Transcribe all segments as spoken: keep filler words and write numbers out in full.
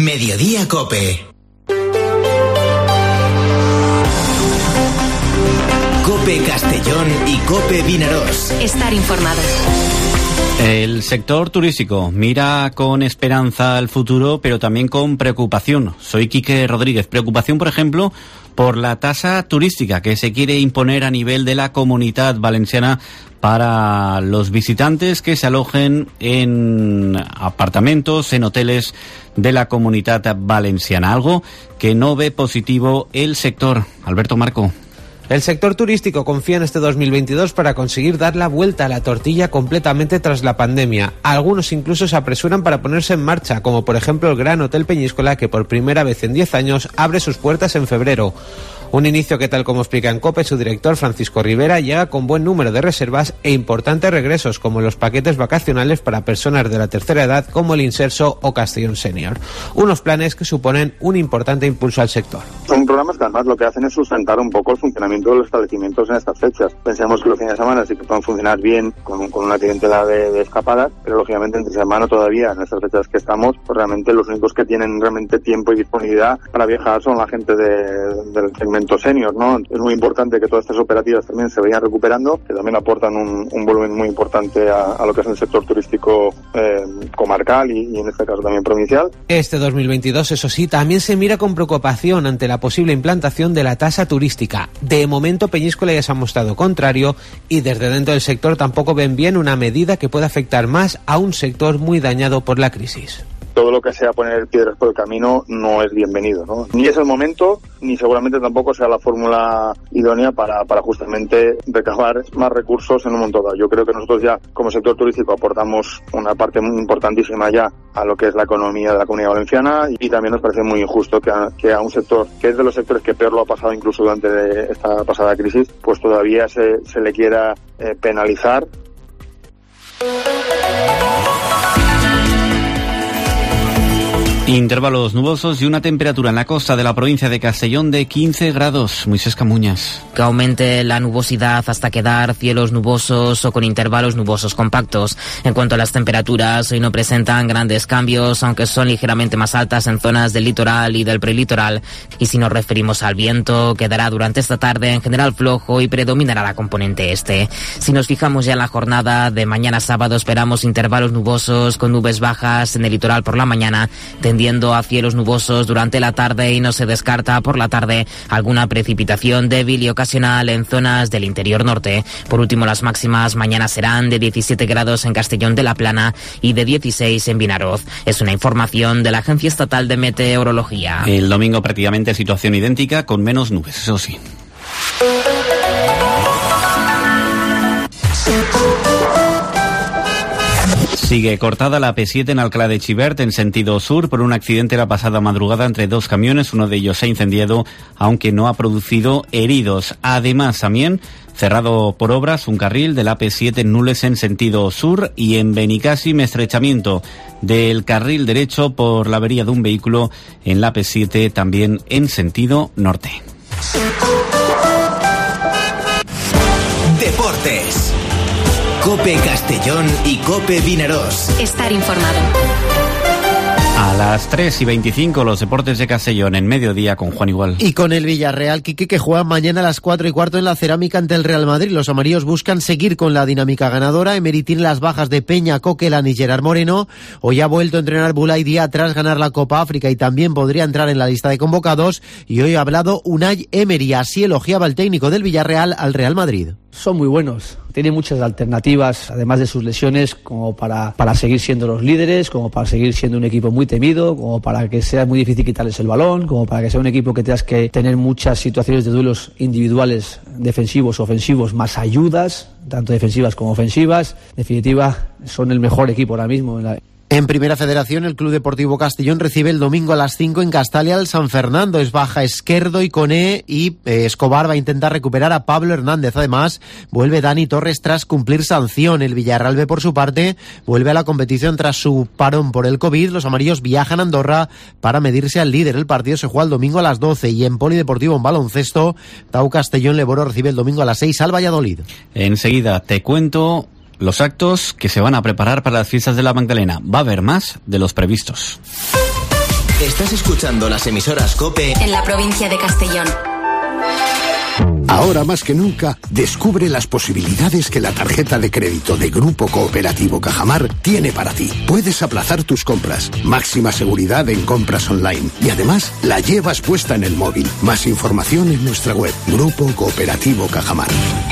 Mediodía Cope. Cope Castellón y Cope Vinarós. Estar informado. El sector turístico mira con esperanza al futuro, pero también con preocupación. Soy Quique Rodríguez. Preocupación, por ejemplo, por la tasa turística que se quiere imponer a nivel de la Comunidad Valenciana para los visitantes que se alojen en apartamentos, en hoteles de la Comunidad Valenciana. Algo que no ve positivo el sector. Alberto Marco. El sector turístico confía en este dos mil veintidós para conseguir dar la vuelta a la tortilla completamente tras la pandemia. Algunos incluso se apresuran para ponerse en marcha, como por ejemplo el Gran Hotel Peñíscola, que por primera vez en diez años abre sus puertas en febrero. Un inicio que, tal como explica en COPE su director Francisco Rivera, llega con buen número de reservas e importantes regresos, como los paquetes vacacionales para personas de la tercera edad, como el Inserso o Castellón Senior. Unos planes que suponen un importante impulso al sector. Son programas que además lo que hacen es sustentar un poco el funcionamiento de los establecimientos en estas fechas. Pensemos que los fines de semana sí que pueden funcionar bien con, con una clientela de, de escapadas, pero lógicamente entre semana todavía, en estas fechas que estamos, pues realmente los únicos que tienen realmente tiempo y disponibilidad para viajar son la gente de, del segmento senior, ¿no? Es muy importante que todas estas operativas también se vayan recuperando, que también aportan un, un volumen muy importante a, a lo que es el sector turístico eh, comarcal y, y en este caso también provincial. Este dos mil veintidós, eso sí, también se mira con preocupación ante la posible implantación de la tasa turística. De momento Peñíscola ya se ha mostrado contrario y desde dentro del sector tampoco ven bien una medida que pueda afectar más a un sector muy dañado por la crisis. Todo lo que sea poner piedras por el camino no es bienvenido, ¿no? Ni es el momento, ni seguramente tampoco sea la fórmula idónea para, para justamente recabar más recursos en un momento dado. Yo creo que nosotros ya, como sector turístico, aportamos una parte muy importantísima ya a lo que es la economía de la Comunidad Valenciana y también nos parece muy injusto que a, que a un sector, que es de los sectores que peor lo ha pasado incluso durante esta pasada crisis, pues todavía se, se le quiera eh, penalizar. Intervalos nubosos y una temperatura en la costa de la provincia de Castellón de quince grados. Moisés Camuñas. Que aumente la nubosidad hasta quedar cielos nubosos o con intervalos nubosos compactos. En cuanto a las temperaturas, hoy no presentan grandes cambios, aunque son ligeramente más altas en zonas del litoral y del prelitoral. Y si nos referimos al viento, quedará durante esta tarde en general flojo y predominará la componente este. Si nos fijamos ya en la jornada de mañana sábado, esperamos intervalos nubosos con nubes bajas en el litoral por la mañana, tendiendo a cielos nubosos durante la tarde y no se descarta por la tarde alguna precipitación débil y ocasional en zonas del interior norte. Por último, las máximas mañana serán de diecisiete grados en Castellón de la Plana y de dieciséis en Vinaroz. Es una información de la Agencia Estatal de Meteorología. El domingo prácticamente situación idéntica con menos nubes, eso sí. Sigue cortada la P siete en Alcalá de Xivert en sentido sur por un accidente la pasada madrugada entre dos camiones. Uno de ellos se ha incendiado, aunque no ha producido heridos. Además, también cerrado por obras un carril de la P siete en Nules en sentido sur y en Benicàssim estrechamiento del carril derecho por la avería de un vehículo en la P siete también en sentido norte. Deportes. Cope Castellón y Cope Vinarós. Estar informado. A las tres y veinticinco los deportes de Castellón en mediodía con Juan Igual. Y con el Villarreal, Quique, que juega mañana a las cuatro y cuarto en la Cerámica ante el Real Madrid. Los amarillos buscan seguir con la dinámica ganadora. Emery tiene las bajas de Peña, Coquelán y Gerard Moreno. Hoy ha vuelto a entrenar Bulay Dia tras ganar la Copa África y también podría entrar en la lista de convocados. Y hoy ha hablado Unai Emery. Así elogiaba el técnico del Villarreal al Real Madrid. Son muy buenos, tienen muchas alternativas, además de sus lesiones, como para, para seguir siendo los líderes, como para seguir siendo un equipo muy temido, como para que sea muy difícil quitarles el balón, como para que sea un equipo que tengas que tener muchas situaciones de duelos individuales, defensivos, ofensivos, más ayudas, tanto defensivas como ofensivas. En definitiva, son el mejor equipo ahora mismo en la... En Primera Federación, el Club Deportivo Castellón recibe el domingo a las cinco en Castalia al San Fernando. Es baja Esquerdo y Coné y eh, Escobar va a intentar recuperar a Pablo Hernández. Además, vuelve Dani Torres tras cumplir sanción. El Villarreal B, por su parte, vuelve a la competición tras su parón por el COVID. Los amarillos viajan a Andorra para medirse al líder. El partido se juega el domingo a las doce y en Polideportivo en baloncesto, Tau Castellón Leboro recibe el domingo a las seis al Valladolid. Enseguida te cuento los actos que se van a preparar para las fiestas de la Magdalena. Va a haber más de los previstos. Estás escuchando las emisoras COPE en la provincia de Castellón. Ahora más que nunca, descubre las posibilidades que la tarjeta de crédito de Grupo Cooperativo Cajamar tiene para ti. Puedes aplazar tus compras, máxima seguridad en compras online y además la llevas puesta en el móvil. Más información en nuestra web, Grupo Cooperativo Cajamar.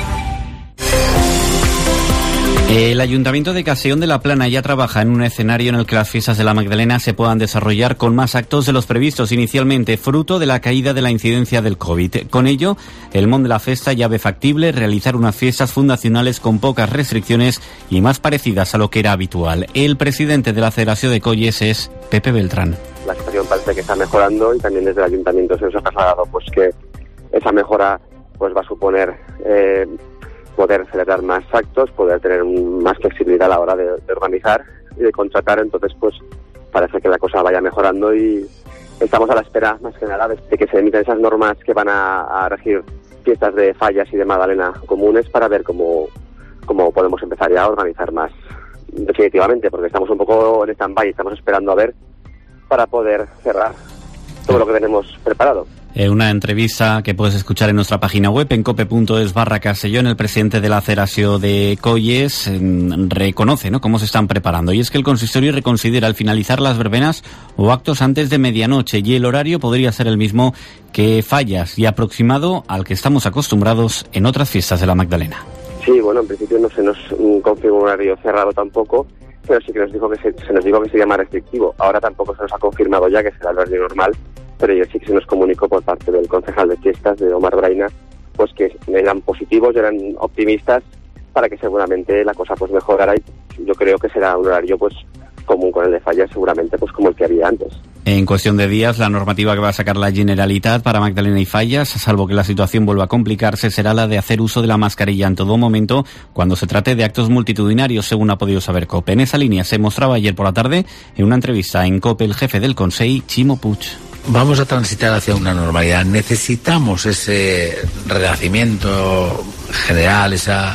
El Ayuntamiento de Castellón de la Plana ya trabaja en un escenario en el que las fiestas de la Magdalena se puedan desarrollar con más actos de los previstos inicialmente, fruto de la caída de la incidencia del COVID. Con ello, el Mont de la Festa ya ve factible realizar unas fiestas fundacionales con pocas restricciones y más parecidas a lo que era habitual. El presidente de la Federación de Colles es Pepe Beltrán. La situación parece que está mejorando y también desde el Ayuntamiento se nos ha trasladado pues que esa mejora pues va a suponer eh, poder celebrar más actos, poder tener más flexibilidad a la hora de, de organizar y de contratar. Entonces pues parece que la cosa vaya mejorando y estamos a la espera más que nada de que se emiten esas normas que van a, a regir fiestas de fallas y de Magdalena comunes para ver cómo, cómo podemos empezar ya a organizar más definitivamente, porque estamos un poco en stand-by, estamos esperando a ver para poder cerrar todo lo que tenemos preparado. En una entrevista que puedes escuchar en nuestra página web en cope punto es barra Castellón, el presidente de la Federación de Colles eh, reconoce, ¿no?, cómo se están preparando. Y es que el consistorio reconsidera al finalizar las verbenas o actos antes de medianoche y el horario podría ser el mismo que fallas y aproximado al que estamos acostumbrados en otras fiestas de la Magdalena. Sí, bueno, en principio no se nos um, confirmó un horario cerrado tampoco, pero sí que nos dijo que se, se nos dijo que sería más restrictivo. Ahora tampoco se nos ha confirmado ya que será el horario normal, pero yo sí que se nos comunicó por parte del concejal de fiestas, de Omar Braina, pues que eran positivos, eran optimistas para que seguramente la cosa pues mejorara y yo creo que será un horario pues común con el de fallas, seguramente pues como el que había antes. En cuestión de días, la normativa que va a sacar la Generalitat para Magdalena y Fallas, salvo que la situación vuelva a complicarse, será la de hacer uso de la mascarilla en todo momento cuando se trate de actos multitudinarios, según ha podido saber COPE. En esa línea se mostraba ayer por la tarde en una entrevista en COPE el jefe del Consell, Chimo Puig. Vamos a transitar hacia una normalidad. Necesitamos ese renacimiento general, esa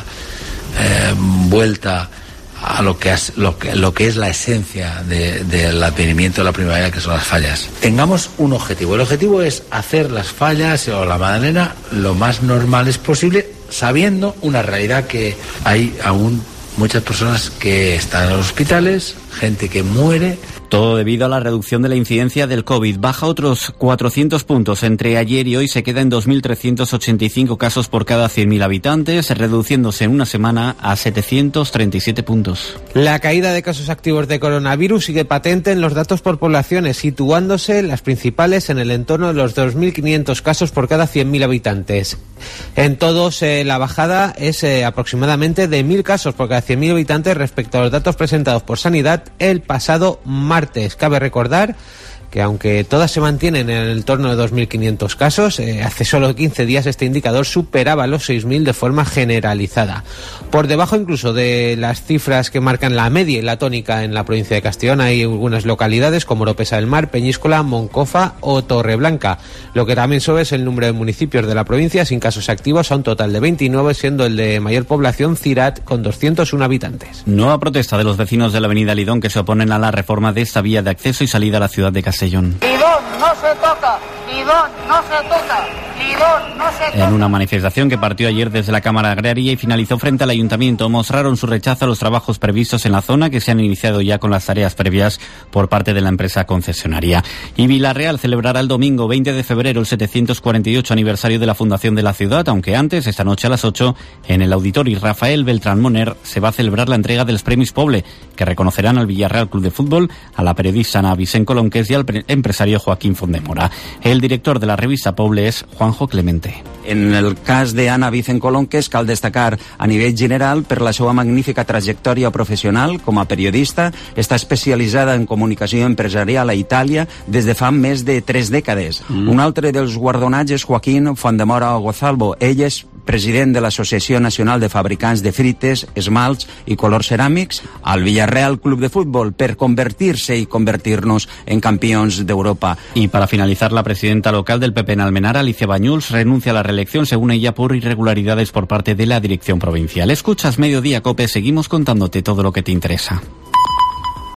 eh, vuelta a lo que, es, lo, que, lo que es la esencia de, del advenimiento de la primavera, que son las fallas. Tengamos un objetivo. El objetivo es hacer las fallas o la Magdalena lo más normales posible, sabiendo una realidad que hay aún muchas personas que están en los hospitales, gente que muere. Todo debido a la reducción de la incidencia del COVID. Baja otros cuatrocientos puntos entre ayer y hoy, se queda en dos mil trescientos ochenta y cinco casos por cada cien mil habitantes, reduciéndose en una semana a setecientos treinta y siete puntos. La caída de casos activos de coronavirus sigue patente en los datos por poblaciones, situándose las principales en el entorno de los dos mil quinientos casos por cada cien mil habitantes. En todos, eh, la bajada es eh, aproximadamente de mil casos por cada cien mil habitantes respecto a los datos presentados por Sanidad el pasado martes. Cabe recordar que aunque todas se mantienen en el entorno de dos mil quinientos casos, eh, hace solo quince días este indicador superaba los seis mil de forma generalizada. Por debajo incluso de las cifras que marcan la media y la tónica en la provincia de Castellón, hay algunas localidades como Oropesa del Mar, Peñíscola, Moncofa o Torreblanca. Lo que también sube es el número de municipios de la provincia sin casos activos, a un total de veintinueve, siendo el de mayor población Cirat, con doscientos uno habitantes. Nueva protesta de los vecinos de la avenida Lidón que se oponen a la reforma de esta vía de acceso y salida a la ciudad de Castellón. Lidón no se toca, Lidón no se toca, Lidón no se toca. En una manifestación que partió ayer desde la Cámara Agraria y finalizó frente al Ayuntamiento, mostraron su rechazo a los trabajos previstos en la zona, que se han iniciado ya con las tareas previas por parte de la empresa concesionaria. Y Vilarreal celebrará el domingo veinte de febrero el setecientos cuarenta y ocho aniversario de la fundación de la ciudad, aunque antes, esta noche a las ocho, en el Auditorio Rafael Beltrán Moner, se va a celebrar la entrega de los premios Poble, que reconocerán al Villarreal Club de Fútbol, a la periodista Ana Vicent Colonques y al empresario Joaquín Fondemora. El director de la revista Poble es Juanjo Clemente. En el cas d'Anna Vicent Colonques cal destacar a nivell general per la seva magnífica trajectòria professional com a periodista. Està especialitzada en comunicació empresarial a Itàlia des de fa més de tres dècades. Mm. Un altre dels guardonats és Joaquín Fondemora Gozalvo. Ell és president de l'Associació Nacional de Fabricants de Frites, Esmalts i Colors Ceràmics, al Villarreal Club de Fútbol, per convertir-se y convertirnos en campeones de Europa. Y para finalizar, la presidenta local del P P en Almenara, Alicia Bañuls, renuncia a la reelección, según ella, por irregularidades por parte de la dirección provincial. Escuchas Mediodía Cope, seguimos contándote todo lo que te interesa.